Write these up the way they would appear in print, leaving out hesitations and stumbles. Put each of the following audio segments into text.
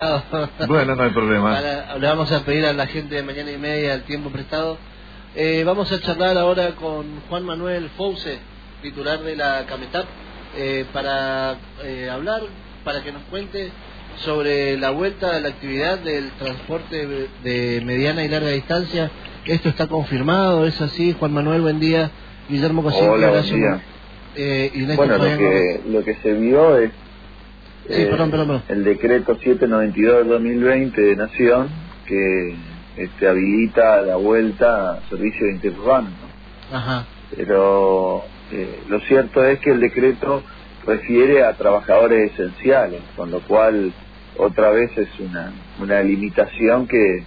Bueno, no hay problema. Le vamos a pedir a la gente de Mañana y Media el tiempo prestado. Vamos a charlar ahora con Juan Manuel Fouce, titular de la CAMETAP, para hablar, para que nos cuente sobre la vuelta a la actividad del transporte de mediana y larga distancia. ¿Esto está confirmado? ¿Es así? Juan Manuel, buen día. Guillermo Cosín. Hola, buen día. Bueno, lo que se vio es perdón. el decreto 792 del 2020 de Nación, que habilita la vuelta a servicios interurbanos, ¿no? Ajá. Pero lo cierto es que el decreto refiere a trabajadores esenciales, con lo cual otra vez es una limitación que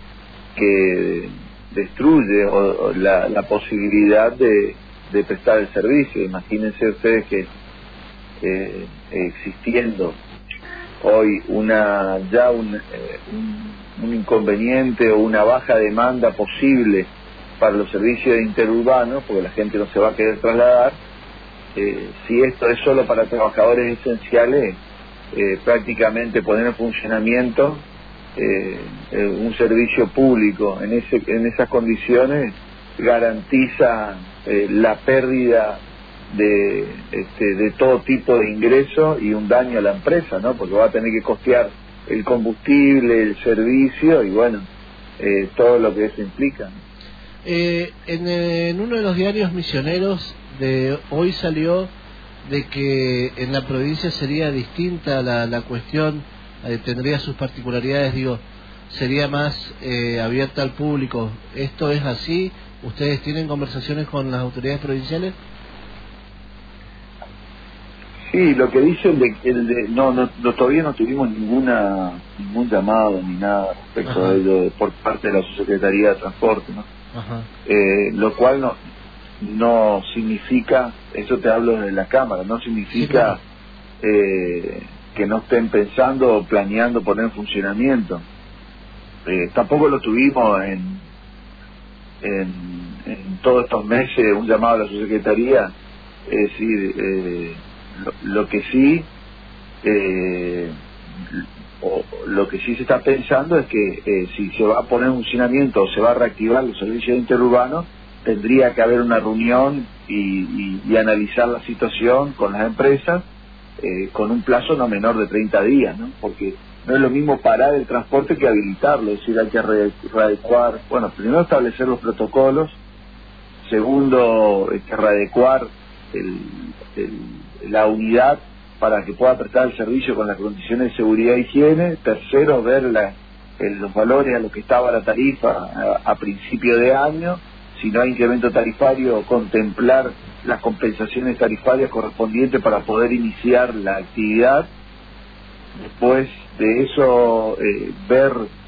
destruye la posibilidad de prestar el servicio. Imagínense ustedes que existiendo hoy un inconveniente o una baja demanda posible para los servicios interurbanos, porque la gente no se va a querer trasladar, si esto es solo para trabajadores esenciales, prácticamente poner en funcionamiento un servicio público en esas condiciones garantiza la pérdida de todo tipo de ingresos y un daño a la empresa, ¿no? Porque va a tener que costear el combustible, el servicio y bueno, todo lo que eso implica, ¿no? En uno de los diarios misioneros de hoy salió de que en la provincia sería distinta la cuestión, tendría sus particularidades, sería más abierta al público. ¿Esto es así? ¿Ustedes tienen conversaciones con las autoridades provinciales? Sí, lo que dicen todavía no tuvimos ningún llamado ni nada respecto Ajá. a ello por parte de la Subsecretaría de Transporte, ¿no? Ajá. Lo cual no significa, eso te hablo de la Cámara, no significa que no estén pensando o planeando poner en funcionamiento. Tampoco lo tuvimos en todos estos meses un llamado a la Subsecretaría. Es decir, lo que sí se está pensando es que si se va a poner en funcionamiento o se va a reactivar los servicios interurbanos, tendría que haber una reunión y analizar la situación con las empresas con un plazo no menor de 30 días, ¿no? Porque no es lo mismo parar el transporte que habilitarlo, es decir, hay que readecuar, bueno, primero establecer los protocolos, segundo, readecuar la unidad para que pueda prestar el servicio con las condiciones de seguridad e higiene, tercero, ver los valores a los que estaba la tarifa a principio de año, si no hay incremento tarifario, contemplar las compensaciones tarifarias correspondientes para poder iniciar la actividad. Después de eso, ver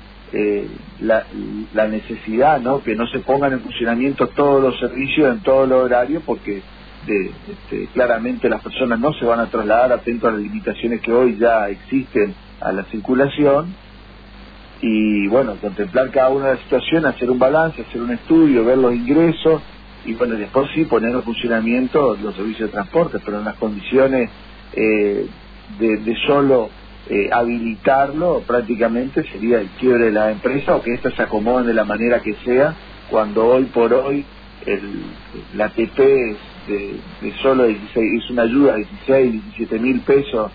la necesidad, ¿no? Que no se pongan en funcionamiento todos los servicios en todos los horarios, porque claramente las personas no se van a trasladar atento a las limitaciones que hoy ya existen a la circulación. Y bueno, contemplar cada una de las situaciones, hacer un balance, hacer un estudio, ver los ingresos y bueno, después sí poner en funcionamiento los servicios de transporte, pero en las condiciones de solo habilitarlo prácticamente sería el quiebre de la empresa o que éstas se acomoden de la manera que sea, cuando hoy por hoy la ATP es de solo 16, es una ayuda de 16, 17 mil pesos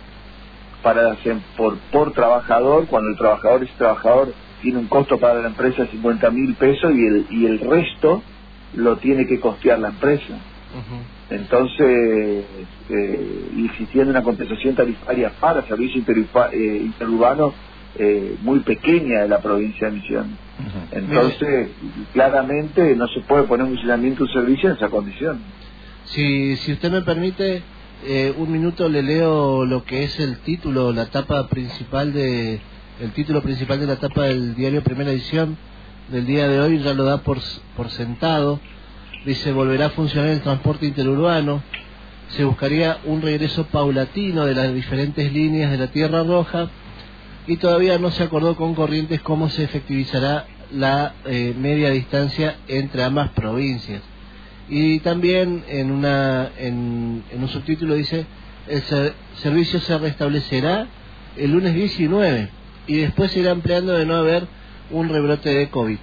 por trabajador, cuando ese trabajador tiene un costo para la empresa de 50 mil pesos y el resto lo tiene que costear la empresa. Uh-huh. Entonces, y existiendo una compensación tarifaria para servicios interurbanos muy pequeña de la provincia de Misiones. Uh-huh. Entonces, claramente no se puede poner en funcionamiento un servicio en esa condición. Si usted me permite, un minuto le leo lo que es el título principal de la tapa del diario Primera Edición del día de hoy. Ya lo da por sentado. Dice: volverá a funcionar el transporte interurbano, se buscaría un regreso paulatino de las diferentes líneas de la Tierra Roja y todavía no se acordó con Corrientes cómo se efectivizará la media distancia entre ambas provincias. Y también en un subtítulo dice: el servicio se restablecerá el lunes 19. y después se irá empleando de no haber un rebrote de COVID.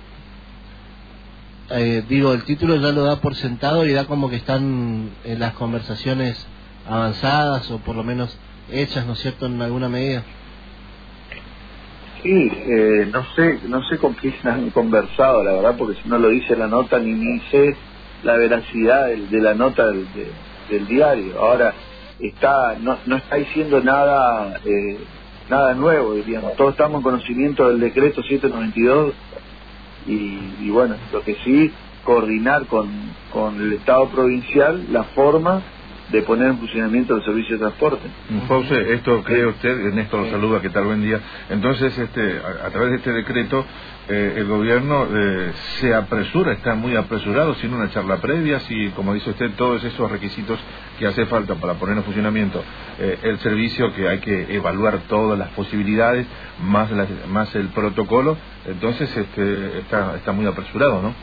El título ya lo da por sentado y da como que están en las conversaciones avanzadas o por lo menos hechas, ¿no es cierto?, en alguna medida. Sí, no sé con quién han conversado, la verdad, porque si no lo dice la nota ni sé la veracidad de la nota del diario. Ahora no está diciendo nada nuevo, diríamos. Todos estamos en conocimiento del decreto 792 y bueno, lo que sí, coordinar con el Estado provincial la forma de poner en funcionamiento el servicio de transporte. Fauce, esto cree usted, Néstor lo saluda, ¿qué tal? Buen día. Entonces, a través de este decreto, el gobierno se apresura, está muy apresurado, sin una charla previa, si, como dice usted, todos esos requisitos que hace falta para poner en funcionamiento el servicio, que hay que evaluar todas las posibilidades, más el protocolo, entonces está muy apresurado, ¿no?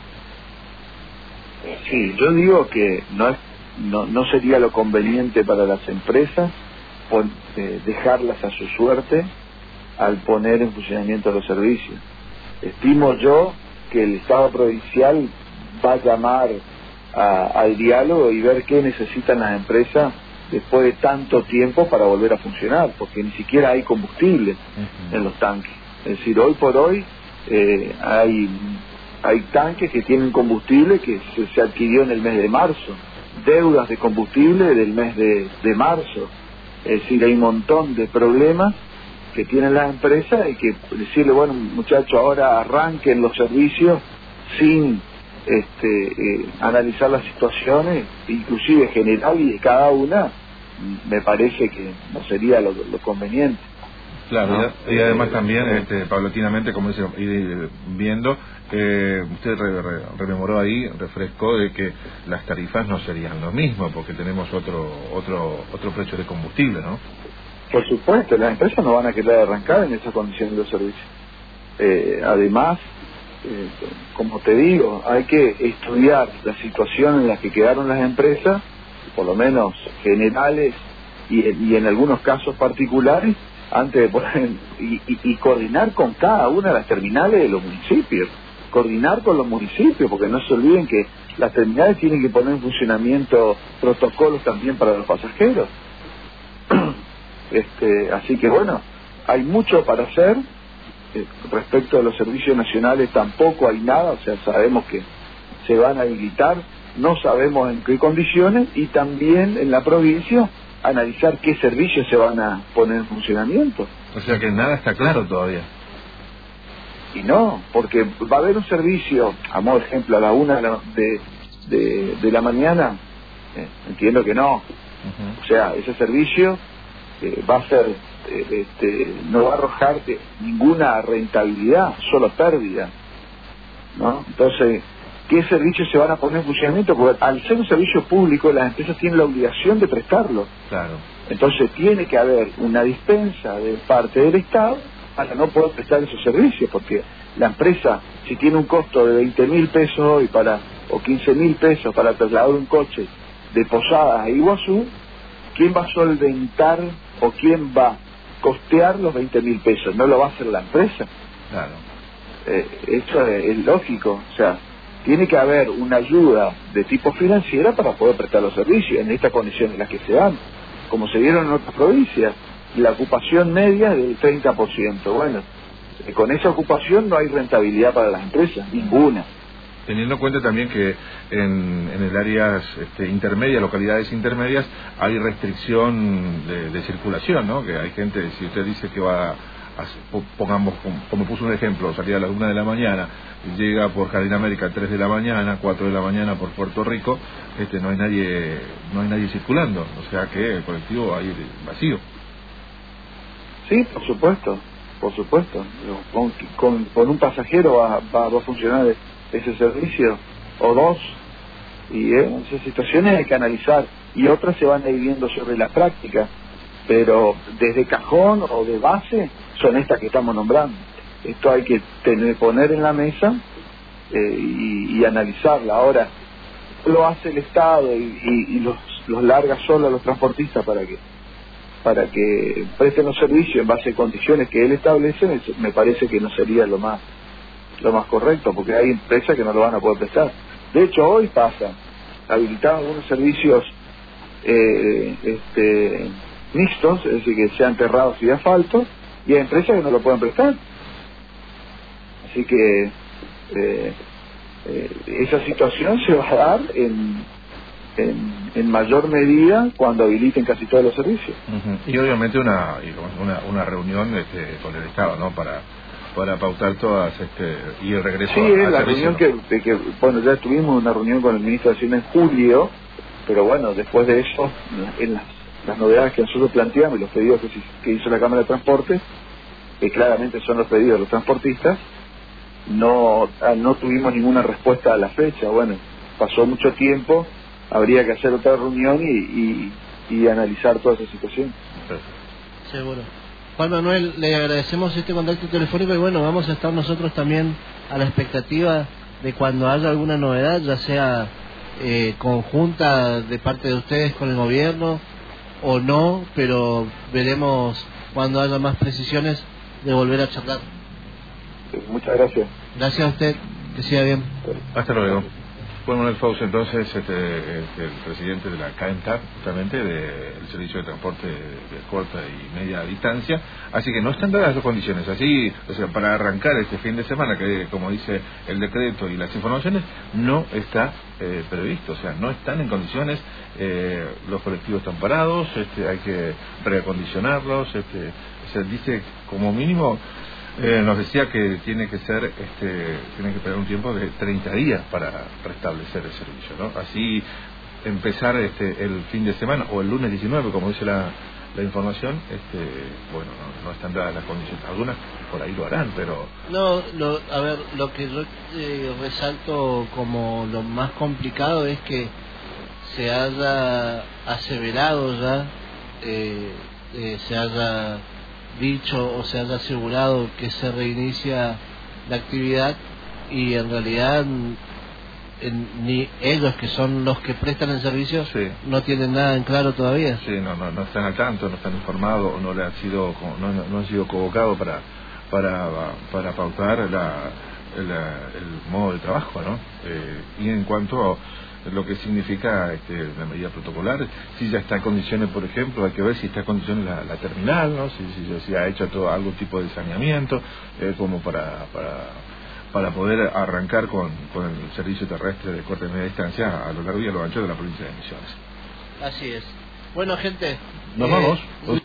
Sí, yo digo que no sería lo conveniente para las empresas dejarlas a su suerte al poner en funcionamiento los servicios. Estimo yo que el Estado provincial va a llamar al diálogo y ver qué necesitan las empresas después de tanto tiempo para volver a funcionar, porque ni siquiera hay combustible en los tanques. Es decir, hoy por hoy hay tanques que tienen combustible que se adquirió en el mes de marzo, deudas de combustible del mes de marzo. Es decir, hay un montón de problemas que tienen las empresas y que decirle, bueno, muchachos, ahora arranquen los servicios sin analizar las situaciones, inclusive general y de cada una, me parece que no sería lo conveniente. Claro, ¿no? Y además también, paulatinamente, como dice, ir viendo, usted rememoró ahí, refrescó de que las tarifas no serían lo mismo, porque tenemos otro precio de combustible, ¿no? Por supuesto, las empresas no van a querer arrancar en esas condiciones de servicio. Además, como te digo, hay que estudiar la situación en la que quedaron las empresas, por lo menos generales y en algunos casos particulares, antes de poner y coordinar con cada una de las terminales de los municipios, coordinar con los municipios, porque no se olviden que las terminales tienen que poner en funcionamiento protocolos también para los pasajeros. Así que bueno, hay mucho para hacer. Respecto a los servicios nacionales tampoco hay nada, o sea, sabemos que se van a habilitar, no sabemos en qué condiciones, y también en la provincia analizar qué servicios se van a poner en funcionamiento. O sea que nada está claro todavía. Y no, porque va a haber un servicio, a modo de ejemplo, a la 1 de la mañana, entiendo que no. O sea, ese servicio va a ser, no va a arrojarte ninguna rentabilidad, solo pérdida, ¿no? Entonces, ¿qué servicios se van a poner en funcionamiento? Porque al ser un servicio público, las empresas tienen la obligación de prestarlo. Claro. Entonces tiene que haber una dispensa de parte del Estado para no poder prestar esos servicios, porque la empresa, si tiene un costo de 20.000 pesos hoy o 15.000 pesos para trasladar un coche de Posadas a Iguazú, ¿quién va a solventar o quién va a costear los 20.000 pesos? ¿No lo va a hacer la empresa? Claro. Eso es lógico, o sea, tiene que haber una ayuda de tipo financiera para poder prestar los servicios en estas condiciones en las que se dan, como se dieron en otras provincias. La ocupación media es del 30%. Bueno, con esa ocupación no hay rentabilidad para las empresas, ninguna. Teniendo en cuenta también que en el áreas intermedias, localidades intermedias, hay restricción de circulación, ¿no? Que hay gente, si usted dice que va pongamos, como puso un ejemplo, salía a las 1 de la mañana, llega por Jardín América a 3 de la mañana, 4 de la mañana por Puerto Rico, no hay nadie circulando, o sea que el colectivo ahí vacío. Sí, por supuesto. Con un pasajero va a funcionar ese servicio, o dos, y esas situaciones hay que analizar, y otras se van a ir viendo sobre la práctica, pero desde cajón o de base son estas que estamos nombrando. Esto hay que poner en la mesa y analizarla. Ahora, lo hace el Estado y los larga solo a los transportistas, ¿para qué? para que presten los servicios en base a condiciones que él establece, me parece que no sería lo más correcto, porque hay empresas que no lo van a poder prestar. De hecho, hoy pasa, habilitaban algunos servicios mixtos, es decir, que sean terrados y de asfalto, y hay empresas que no lo pueden prestar. Así que esa situación se va a dar en mayor medida cuando habiliten casi todos los servicios. Y obviamente una reunión con el Estado, ¿no? Para pautar todas y el regreso sí, al la servicio, reunión ¿no? que bueno, ya tuvimos una reunión con el ministro de Hacienda en julio, pero bueno, después de eso, en las novedades que nosotros planteamos y los pedidos que hizo la Cámara de Transporte, que claramente son los pedidos de los transportistas, no tuvimos ninguna respuesta a la fecha. Bueno, pasó mucho tiempo, habría que hacer otra reunión y analizar toda esa situación. Seguro. Juan Manuel, le agradecemos este contacto telefónico y bueno, vamos a estar nosotros también a la expectativa de cuando haya alguna novedad, ya sea conjunta de parte de ustedes con el gobierno o no, pero veremos cuando haya más precisiones de volver a charlar. Muchas gracias. Gracias a usted, que siga bien. Hasta luego. Juan Manuel Fausto, entonces, el presidente de la CAENTAC, justamente, del Servicio de Transporte de Corta y Media Distancia, así que no están dadas las condiciones, así, o sea, para arrancar este fin de semana, que como dice el decreto y las informaciones, no está previsto, o sea, no están en condiciones, los colectivos están parados, hay que reacondicionarlos, se dice como mínimo. Nos decía que tiene que ser, tiene que esperar un tiempo de 30 días para restablecer el servicio, ¿no? Así empezar el fin de semana o el lunes 19, como dice la información, bueno, no están dadas las condiciones. Algunas por ahí lo harán, pero no, a ver, lo que yo resalto como lo más complicado es que se haya aseverado ya, se haya dicho o se haya asegurado que se reinicia la actividad y en realidad ni ellos, que son los que prestan el servicio, sí, no tienen nada en claro todavía. Sí, no están al tanto, no están informados, o no le han sido convocados para pautar el modo de trabajo, ¿no? Y en cuanto a lo que significa la medida protocolar, si ya está en condiciones, por ejemplo, hay que ver si está en condiciones la terminal, ¿no? Si ha hecho algún tipo de saneamiento, como para poder arrancar con el servicio terrestre de corta y media distancia a lo largo y a lo ancho de la provincia de Misiones. Así es. Bueno, gente, nos vamos.